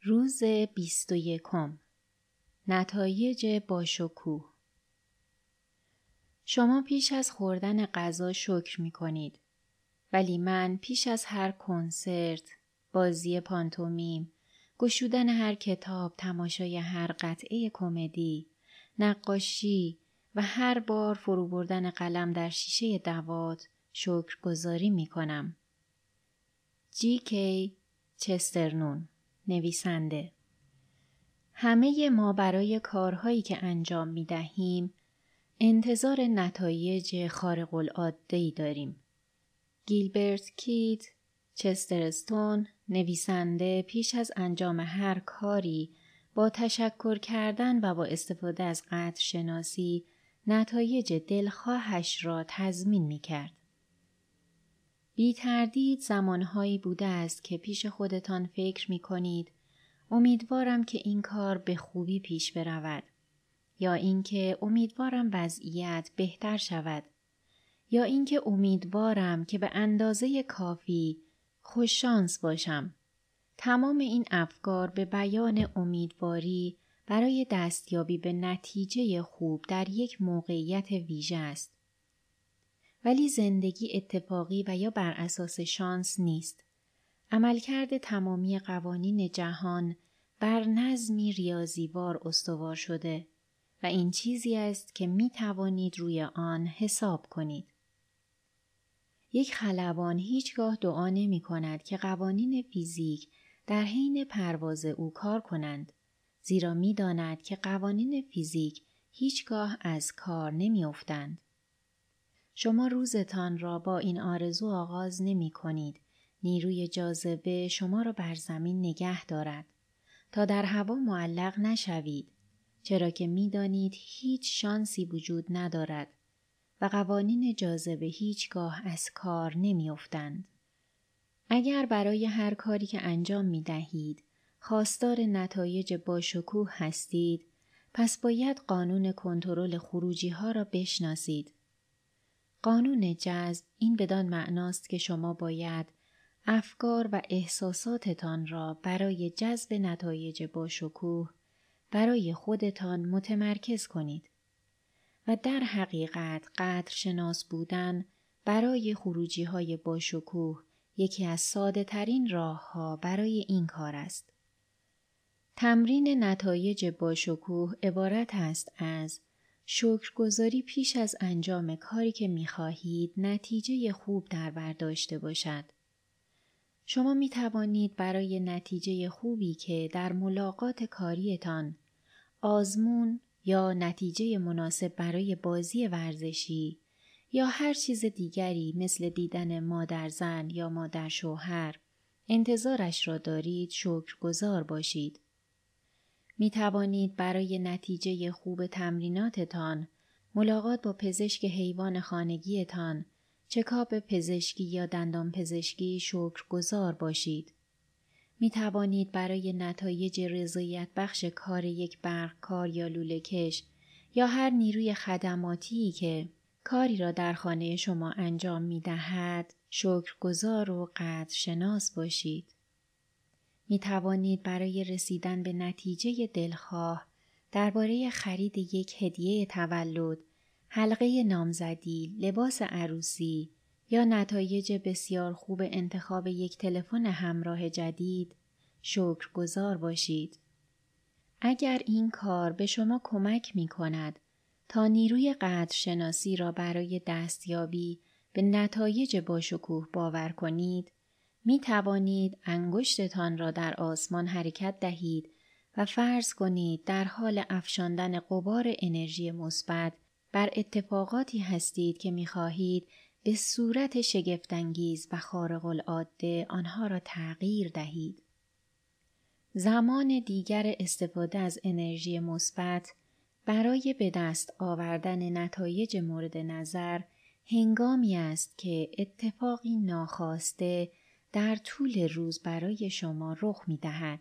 روز 21 نتایج باشکوه. شما پیش از خوردن غذا شکر می کنید. ولی من پیش از هر کنسرت، بازی پانتومیم، گشودن هر کتاب، تماشای هر قطعه کمدی، نقاشی و هر بار فرو بردن قلم در شیشه دوات شکرگزاری می کنم. G.K. چسترنون، نویسنده. همه ما برای کارهایی که انجام می دهیم انتظار نتایج خارق العاده‌ای داریم. گیلبرت کیت چسترستون، نویسنده، پیش از انجام هر کاری با تشکر کردن و با استفاده از قدر شناسی نتایج دلخواهش را تضمین می کرد. بی تردید زمانهایی بوده است که پیش خودتان فکر می کنید امیدوارم که این کار به خوبی پیش برود، یا اینکه امیدوارم وضعیت بهتر شود، یا اینکه امیدوارم که به اندازه کافی خوششانس باشم. تمام این افکار به بیان امیدواری برای دستیابی به نتیجه خوب در یک موقعیت ویژه است. ولی زندگی اتفاقی و یا بر اساس شانس نیست. عملکرد تمامی قوانین جهان بر نظمی ریاضیوار استوار شده و این چیزی است که می توانید روی آن حساب کنید. یک خلبان هیچگاه دعا نمی کند که قوانین فیزیک در حین پرواز او کار کنند، زیرا می داند که قوانین فیزیک هیچگاه از کار نمی افتند. شما روزتان را با این آرزو آغاز نمی کنید نیروی جاذبه شما را بر زمین نگه دارد تا در هوا معلق نشوید، چرا که می دانید هیچ شانسی وجود ندارد و قوانین جاذبه هیچگاه از کار نمی افتند. اگر برای هر کاری که انجام می دهید خواستار نتایج باشکوه هستید، پس باید قانون کنترل خروجی ها را بشناسید. قانون جذب این بدان معناست که شما باید افکار و احساساتتان را برای جذب نتایج باشکوه برای خودتان متمرکز کنید و در حقیقت قدرشناس بودن برای خروجی های باشکوه یکی از ساده ترین راه ها برای این کار است. تمرین نتایج باشکوه عبارت است از شکرگزاری پیش از انجام کاری که می خواهید نتیجه خوب در بر داشته باشد. شما می توانید برای نتیجه خوبی که در ملاقات کاریتان، آزمون یا نتیجه مناسب برای بازی ورزشی یا هر چیز دیگری مثل دیدن مادر زن یا مادر شوهر انتظارش را دارید شکرگزار باشید. می توانید برای نتیجه خوب تمریناتتان، ملاقات با پزشک حیوان خانگیتان، چکاپ پزشکی یا دندان پزشکی شکرگزار باشید. می توانید برای نتایج رضایت بخش کار یک برقکار یا لوله‌کش یا هر نیروی خدماتی که کاری را در خانه شما انجام می دهد شکرگزار و قدرشناس باشید. می توانید برای رسیدن به نتیجه دلخواه درباره خرید یک هدیه تولد، حلقه نامزدی، لباس عروسی یا نتایج بسیار خوب انتخاب یک تلفن همراه جدید شکرگزار باشید. اگر این کار به شما کمک می کند تا نیروی قدرشناسی را برای دستیابی به نتایج باشکوه باور کنید، می توانید انگشتتان را در آسمان حرکت دهید و فرض کنید در حال افشاندن غبار انرژی مثبت بر اتفاقاتی هستید که می خواهید به صورت شگفت‌انگیز و خارق العاده آنها را تغییر دهید. زمان دیگر استفاده از انرژی مثبت برای به دست آوردن نتایج مورد نظر هنگامی است که اتفاقی ناخواسته در طول روز برای شما رخ می دهد.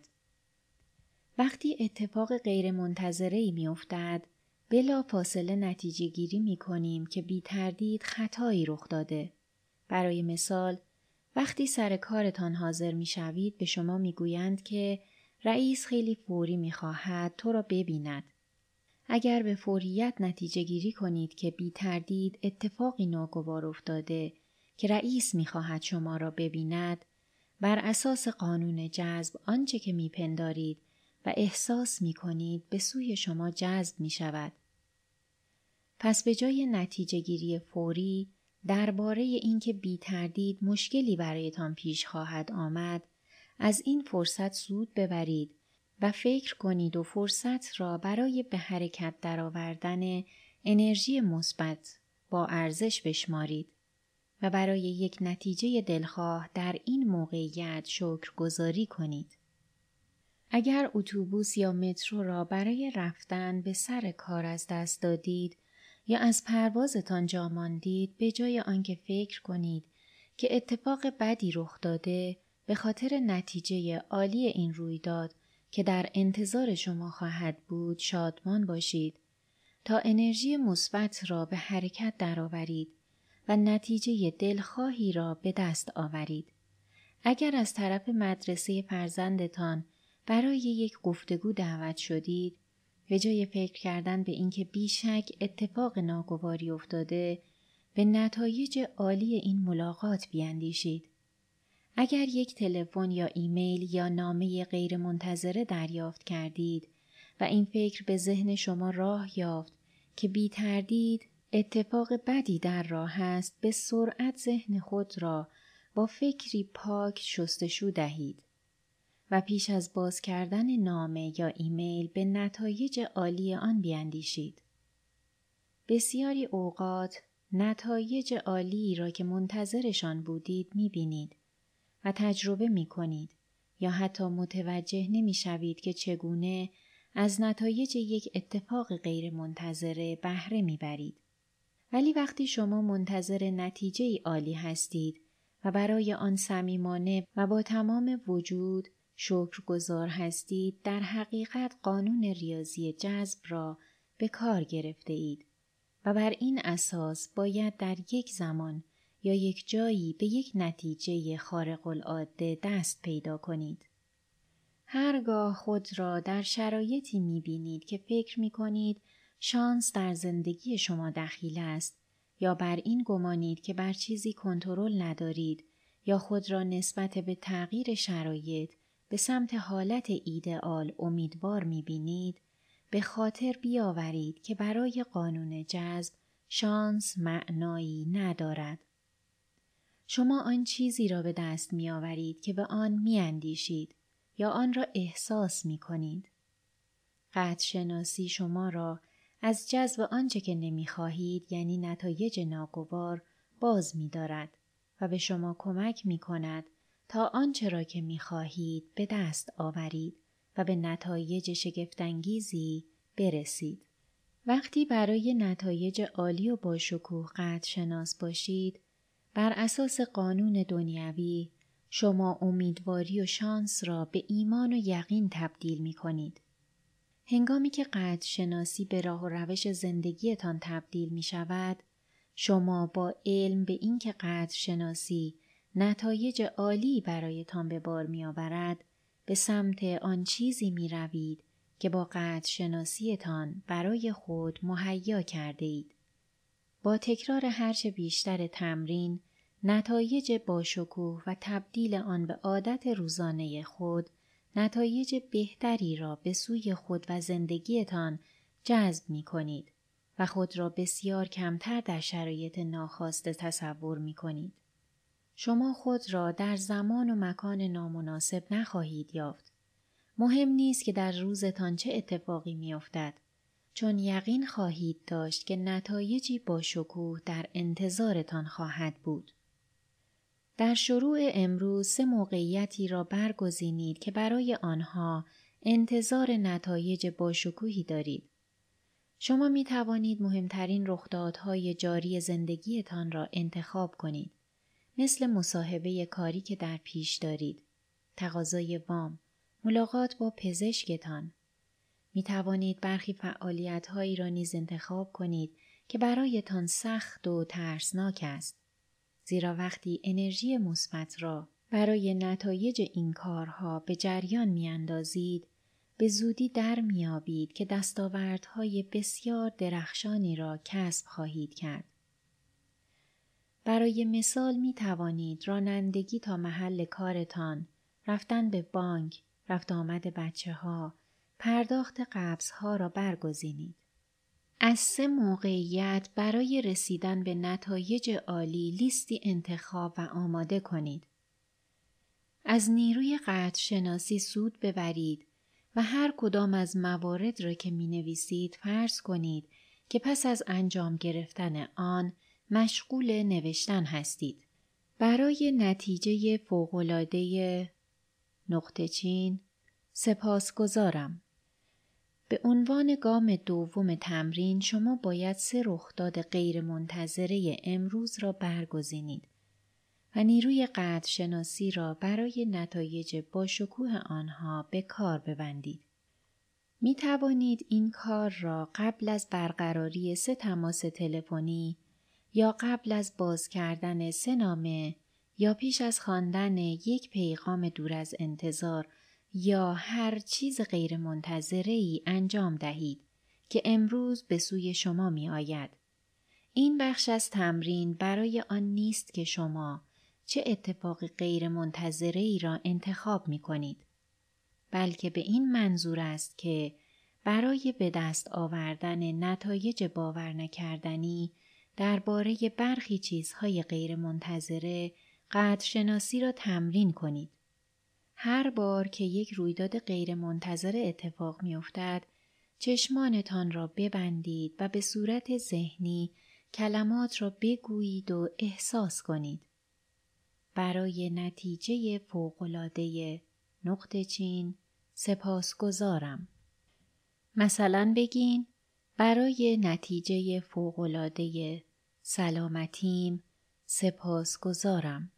وقتی اتفاق غیر منتظره‌ای می افتد، بلا فاصله نتیجه گیری می کنیم که بی تردید خطایی رخ داده. برای مثال، وقتی سر کارتان حاضر می شوید به شما می گویند که رئیس خیلی فوری می‌خواهد تو را ببیند. اگر به فوریت نتیجه گیری کنید که بی تردید اتفاقی ناگوار افتاده که رئیس می‌خواهد شما را ببیند، بر اساس قانون جذب آنچه که می‌پندارید و احساس می‌کنید به سوی شما جذب می‌شود. پس به جای نتیجه گیری فوری درباره اینکه بی تردید مشکلی برایتان پیش خواهد آمد، از این فرصت سود ببرید و فکر کنید و فرصت را برای به حرکت درآوردن انرژی مثبت با ارزش بشمارید و برای یک نتیجه دلخواه در این موقعیت شکرگزاری کنید. اگر اتوبوس یا مترو را برای رفتن به سر کار از دست دادید یا از پروازتان جا ماندید، به جای آنکه فکر کنید که اتفاق بدی رخ داده به خاطر نتیجه عالی این رویداد که در انتظار شما خواهد بود، شادمان باشید تا انرژی مثبت را به حرکت درآورید و نتیجه دلخواهی را به دست آورید. اگر از طرف مدرسه فرزندتان برای یک گفتگو دعوت شدید، به جای فکر کردن به اینکه بیشک اتفاق ناگواری افتاده، به نتایج عالی این ملاقات بیاندیشید. اگر یک تلفن یا ایمیل یا نامه غیر منتظره دریافت کردید و این فکر به ذهن شما راه یافت که بی تردید اتفاق بدی در راه است، به سرعت ذهن خود را با فکری پاک شستشو دهید و پیش از باز کردن نامه یا ایمیل به نتایج عالی آن بیاندیشید. بسیاری اوقات نتایج عالی را که منتظرشان بودید می‌بینید و تجربه می‌کنید یا حتی متوجه نمی‌شوید که چگونه از نتایج یک اتفاق غیر منتظره بهره می‌برید. ولی وقتی شما منتظر نتیجه عالی هستید و برای آن صمیمانه و با تمام وجود شکرگزار هستید، در حقیقت قانون ریاضی جذب را به کار گرفته اید و بر این اساس باید در یک زمان یا یک جایی به یک نتیجه خارق العاده دست پیدا کنید. هرگاه خود را در شرایطی می‌بینید که فکر می‌کنید شانس در زندگی شما دخیل است یا بر این گمانید که بر چیزی کنترل ندارید یا خود را نسبت به تغییر شرایط به سمت حالت ایدئال امیدوار می‌بینید، به خاطر بیاورید که برای قانون جذب شانس معنایی ندارد. شما آن چیزی را به دست می‌آورید که به آن می‌اندیشید یا آن را احساس می‌کنید. قطع شناسی شما را از جذب آنچه که نمی‌خواهید، یعنی نتایج ناگوار، باز می‌دارد و به شما کمک می‌کند تا آنچه را که می‌خواهید به دست آورید و به نتایج شگفت‌انگیزی برسید. وقتی برای نتایج عالی و باشکوه قطع شناس باشید، بر اساس قانون دنیوی شما امیدواری و شانس را به ایمان و یقین تبدیل می‌کنید. هنگامی که قطع شناسی به راه و روش زندگیتان تبدیل می‌شود، شما با علم به اینکه قطع شناسی نتایج عالی برایتان به بار می‌آورد، به سمت آن چیزی می‌روید که با قطع شناسیتان برای خود مهیا کرده اید. با تکرار هرچه بیشتر تمرین، نتایج باشکوه و تبدیل آن به عادت روزانه خود، نتایج بهتری را به سوی خود و زندگیتان جذب می کنید و خود را بسیار کمتر در شرایط ناخواسته تصور می کنید. شما خود را در زمان و مکان نامناسب نخواهید یافت. مهم نیست که در روزتان چه اتفاقی می افتد، چون یقین خواهید داشت که نتایجی باشکوه در انتظارتان خواهد بود. در شروع امروز 3 موقعیتی را برگزینید که برای آنها انتظار نتایج باشکوهی دارید. شما می توانید مهمترین رخدادهای جاری زندگیتان را انتخاب کنید، مثل مصاحبه کاری که در پیش دارید، تقاضای وام، ملاقات با پزشکتان. می توانید برخی فعالیت‌هایی را نیز انتخاب کنید که برایتان سخت و ترسناک است. زیرا وقتی انرژی مثبت را برای نتایج این کارها به جریان می‌اندازید، به زودی در می‌یابید که دستاوردهای بسیار درخشانی را کسب خواهید کرد. برای مثال می توانید رانندگی تا محل کارتان، رفتن به بانک، رفت آمد بچه‌ها، پرداخت قبض‌ها را برگزینید. از 3 موقعیت برای رسیدن به نتایج عالی لیستی انتخاب و آماده کنید. از نیروی قطع شناسی سود ببرید و هر کدام از موارد را که می نویسید فرض کنید که پس از انجام گرفتن آن مشغول نوشتن هستید. برای نتیجه فوق‌العاده نقطه چین سپاسگزارم. به عنوان گام دوم تمرین شما باید 3 رخداد غیر منتظره امروز را برگزینید و نیروی قطع شناسی را برای نتایج با شکوه آنها به کار ببندید. می توانید این کار را قبل از برقراری 3 تماس تلفنی یا قبل از باز کردن 3 نامه یا پیش از خواندن 1 پیغام دور از انتظار یا هر چیز غیر منتظره‌ای انجام دهید که امروز به سوی شما می آید. این بخش از تمرین برای آن نیست که شما چه اتفاق غیر منتظره‌ای را انتخاب می کنید، بلکه به این منظور است که برای به دست آوردن نتایج باور نکردنی درباره برخی چیزهای غیر منتظره قدر شناسی را تمرین کنید. هر بار که یک رویداد غیر منتظره اتفاق می افتد، چشمانتان را ببندید و به صورت ذهنی کلمات را بگویید و احساس کنید. برای نتیجه فوق‌العاده نقطه چین سپاسگزارم. مثلا بگین برای نتیجه فوق‌العاده سلامتیم سپاسگزارم.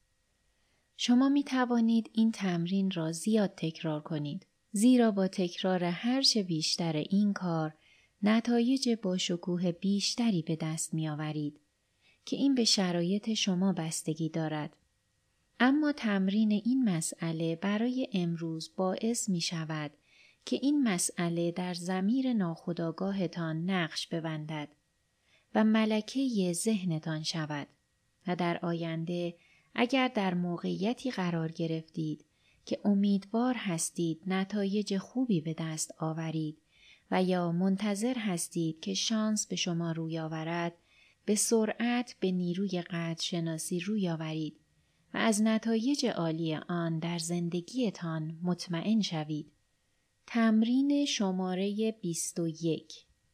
شما می توانید این تمرین را زیاد تکرار کنید، زیرا با تکرار هر چه بیشتر این کار نتایج با شکوه بیشتری به دست می آورید که این به شرایط شما بستگی دارد. اما تمرین این مسئله برای امروز باعث می شود که این مسئله در ضمیر ناخودآگاهتان نقش ببندد و ملکه ذهنتان شود و در آینده اگر در موقعیتی قرار گرفتید که امیدوار هستید نتایج خوبی به دست آورید و یا منتظر هستید که شانس به شما روی آورد، به سرعت به نیروی قطع شناسی روی آورید و از نتایج عالی آن در زندگیتان مطمئن شوید. تمرین شماره 21.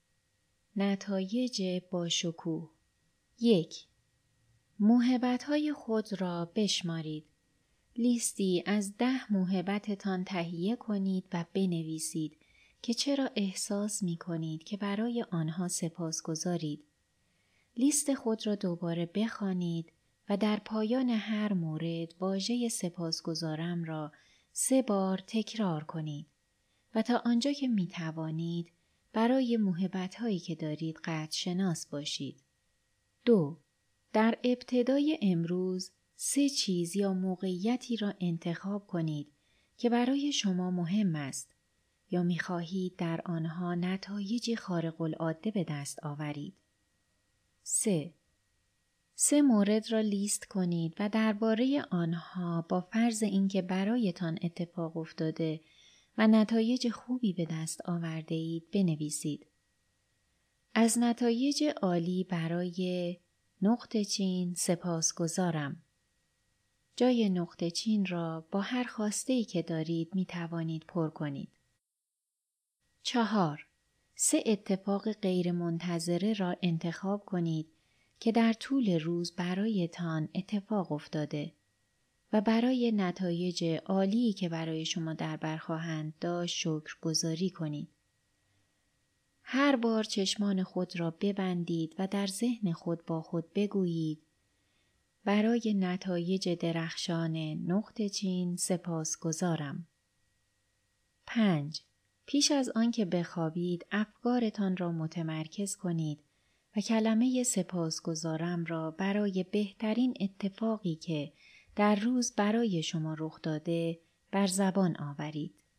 نتایج با شکوه. 1. موهبت‌های خود را بشمارید. لیستی از 10 موهبتتان تهیه کنید و بنویسید که چرا احساس می‌کنید که برای آنها سپاسگزارید. لیست خود را دوباره بخوانید و در پایان هر مورد واژه سپاسگزارم را 3 بار تکرار کنید و تا آنجا که می توانید برای موهبت‌هایی که دارید قطع شناس باشید. 2. در ابتدای امروز 3 چیز یا موقعیتی را انتخاب کنید که برای شما مهم است یا می خواهید در آنها نتایجی خارق‌العاده به دست آورید. 3 مورد را لیست کنید و درباره آنها با فرض اینکه برایتان اتفاق افتاده و نتایج خوبی به دست آورده اید بنویسید. از نتایج عالی برای نقطه چین سپاسگزارم. جای نقطه چین را با هر خواسته‌ای که دارید می توانید پر کنید. 4. 3 اتفاق غیر منتظره را انتخاب کنید که در طول روز برایتان اتفاق افتاده و برای نتایج عالی که برای شما در بر خواهند داشت شکرگزاری کنید. هر بار چشمان خود را ببندید و در ذهن خود با خود بگویید برای نتایج درخشان نقطه چین سپاسگزارم. 5. پیش از آنکه بخوابید افکارتان را متمرکز کنید و کلمه سپاسگزارم را برای بهترین اتفاقی که در روز برای شما رخ داده بر زبان آورید.